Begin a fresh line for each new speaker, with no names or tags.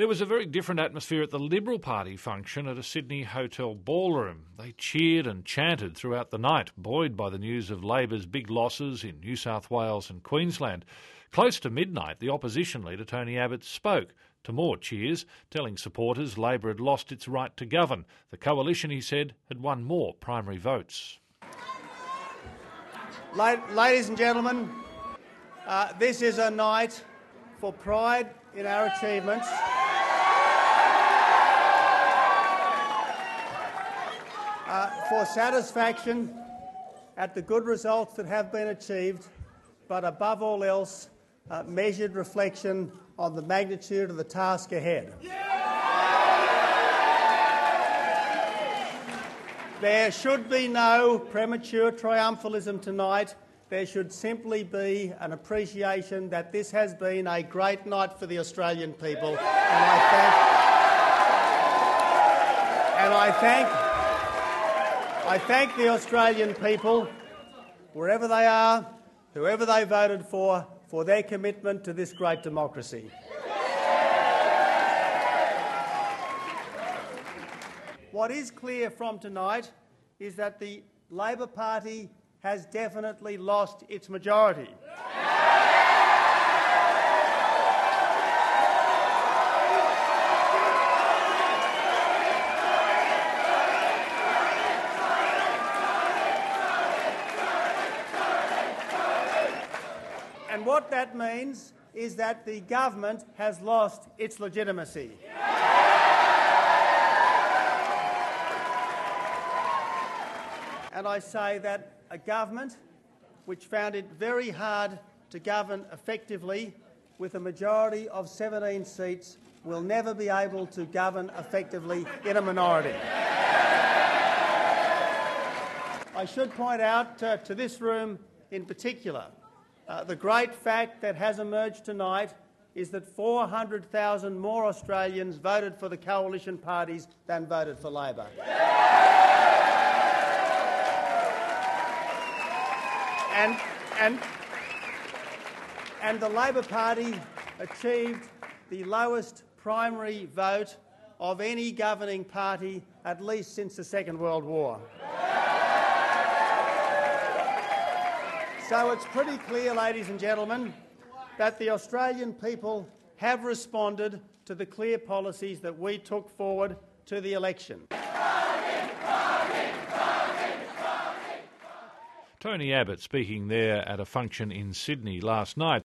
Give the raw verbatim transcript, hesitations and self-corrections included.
There was a very different atmosphere at the Liberal Party function at a Sydney hotel ballroom. They cheered and chanted throughout the night, buoyed by the news of Labor's big losses in New South Wales and Queensland. Close to midnight, the opposition leader Tony Abbott spoke, to more cheers, telling supporters Labor had lost its right to govern. The coalition, he said, had won more primary votes.
Ladies and gentlemen, uh, this is a night for pride in our achievements. Uh, for satisfaction at the good results that have been achieved, but above all else, uh, measured reflection on the magnitude of the task ahead. There should be no premature triumphalism tonight. There should simply be an appreciation that this has been a great night for the Australian people, and I thank, and I thank I thank the Australian people, wherever they are, whoever they voted for, for their commitment to this great democracy. What is clear from tonight is that the Labor Party has definitely lost its majority. And what that means is that the government has lost its legitimacy. And I say that a government which found it very hard to govern effectively with a majority of seventeen seats will never be able to govern effectively in a minority. I should point out uh, to this room in particular, uh, the great fact that has emerged tonight is that four hundred thousand more Australians voted for the coalition parties than voted for Labor. And, and, and the Labor Party achieved the lowest primary vote of any governing party at least since the Second World War. So it's pretty clear, ladies and gentlemen, that the Australian people have responded to the clear policies that we took forward to the election.
Tony Abbott speaking there at a function in Sydney last night.